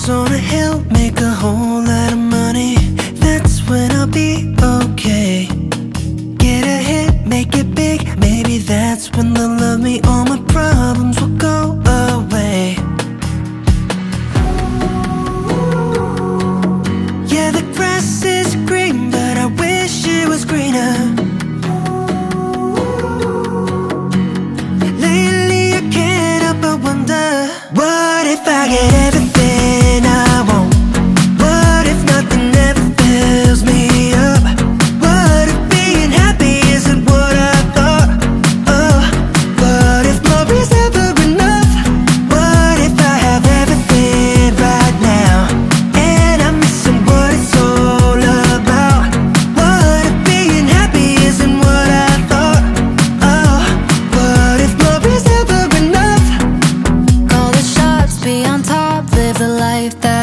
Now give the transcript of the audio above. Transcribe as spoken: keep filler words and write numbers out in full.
house on a hill, make a whole lot of money. That's when I'll be okay. Get a hit, make it big. Maybe that's when they'll love me. All my problems will go away. Yeah, the grass is green, but I wish it was greener. Lately I can't help but wonder, what if I get everything I want? What if nothing ever fills me up? What if being happy isn't what I thought? Oh, what if more is ever enough? What if I have everything right now and I'm missing what it's all about? What if being happy isn't what I thought? Oh, what if more is ever enough? Call the shots, be on top, live the life that